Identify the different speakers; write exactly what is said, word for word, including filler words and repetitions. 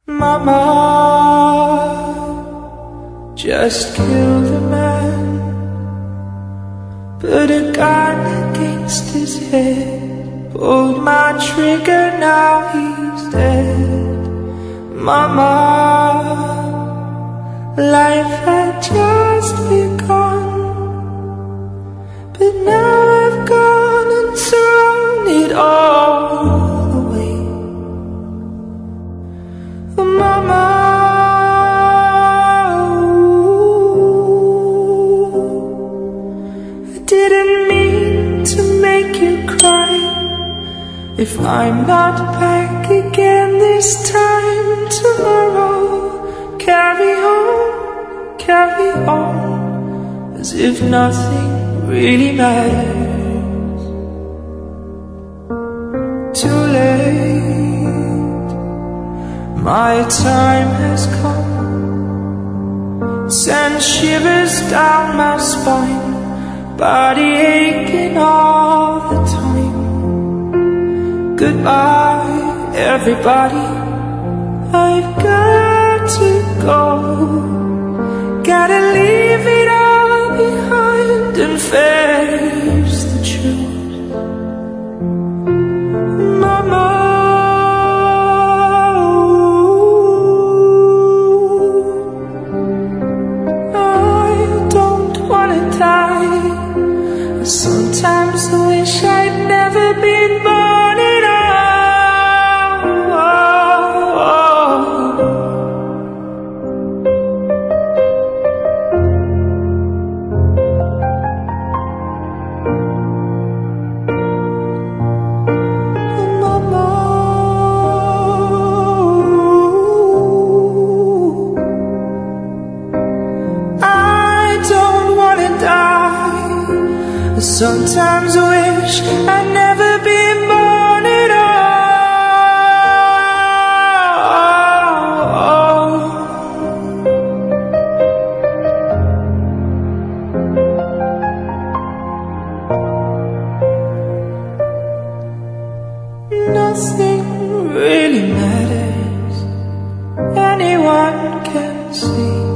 Speaker 1: Mama just killed a man, put a gun against his head, pulled my trigger, now he's dead. Mama, life had just begun, but now I've gone and thrown it all away. Mama, I didn't mean to make you cry. If I'm not back again this time tomorrow, carry on, carry on, as if nothing really matters. Too late, my time has come. Send shivers down my spine, body aching all the time. Goodbye, everybody, I've got to go. Gotta leave it all behind and face the truth. Mama, I don't wanna die. Sometimes I wish I'd never been born at all. Sometimes I wish I'd never been born at all. Nothing really matters, anyone can see.